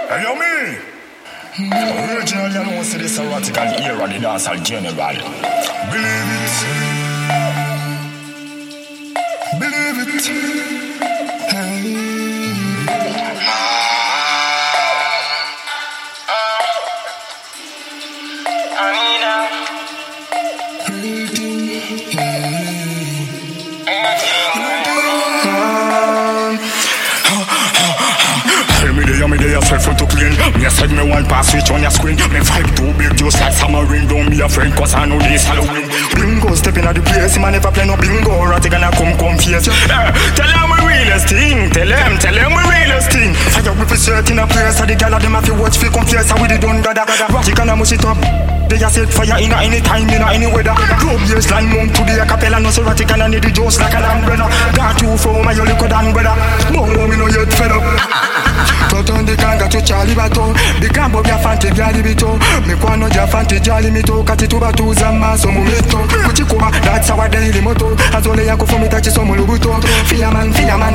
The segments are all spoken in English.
Hey, yo, me. Original, you know, see this erotic and era, the dancehall general. Believe it. Believe it. Hey. Me dey yourself to clean. Me said me one pass switch on your screen. Me vibe too big just like submarine. Don't be afraid cause I know this Halloween. Bingo stepping at the place. Man never play no bingo. Ratty gonna come face. Tell them we realest thing. Tell them we realest thing. Fire with a shirt in a place. The girl of them have to watch fi confess. How we done dada. Ratty gonna mush it up. They a set fire in any time, in any weather. Club baseline mount to the acapella. No so ratty gonna need the juice like an umbrella. Got you for my you look down brother. Bongo me no yet fed up. Toto the kanga to Charlie Bato. The campo via fanti via libito. Me quando già fanti già limito. Cati tu batuza ma sono metto. Kuchikuba that's our daily motto. Azole yako for me touch somo lubuto. Fia man. Fia. No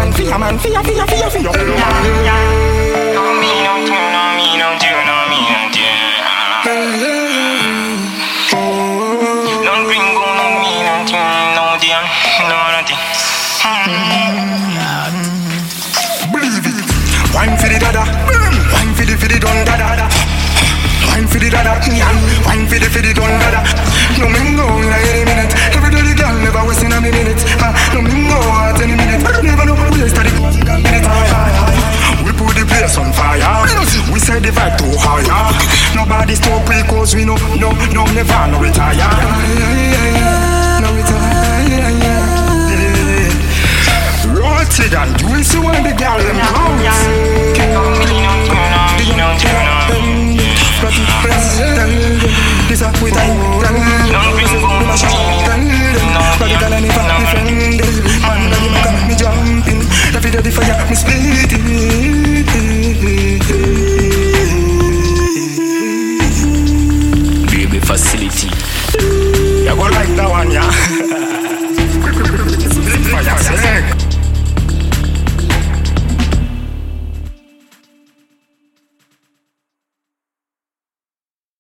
wine for the dada, wine for the don dada, wine for the dada, wine for the don dada. No me go in any minute. Every day the girl never wasting a minute. No me go at any minute. Never know we start the minute. We put the place on fire. We set the vibe too higher. Nobody stop because we know, never no retire. No retire. Rotted and juicy when the girl them comes.